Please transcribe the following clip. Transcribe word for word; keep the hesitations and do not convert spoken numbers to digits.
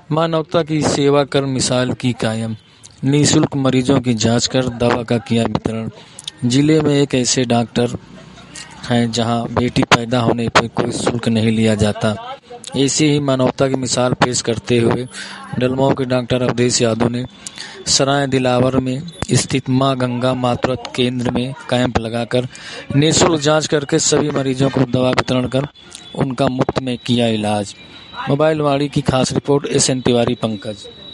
मानवता की सेवा कर मिसाल की कायम, निःशुल्क मरीजों की जांच कर दवा का किया वितरण। जिले में एक ऐसे डॉक्टर हैं जहां बेटी पैदा होने पर कोई शुल्क नहीं लिया जाता। ऐसी ही मानवता की मिसाल पेश करते हुए डलमऊ के डॉक्टर अवधेश यादव ने सराय दिलावर में स्थित मां गंगा मातृत्व केंद्र में कैंप लगाकर निःशुल्क जांच करके सभी मरीजों को दवा वितरण कर उनका मुफ्त में किया इलाज। मोबाइल वाणी की खास report S N Tiwari Pankaj.